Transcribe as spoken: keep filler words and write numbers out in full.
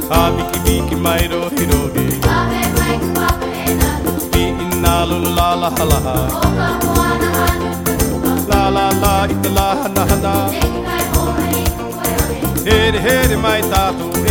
A miki miki mai rohi rohi Awe mai ku papa e nanu Mi inna lulu la la halaha O ka moana hanu kuruka La la la ita la hana hana Neki kai hoa i ku koe ohe Here here mai tātou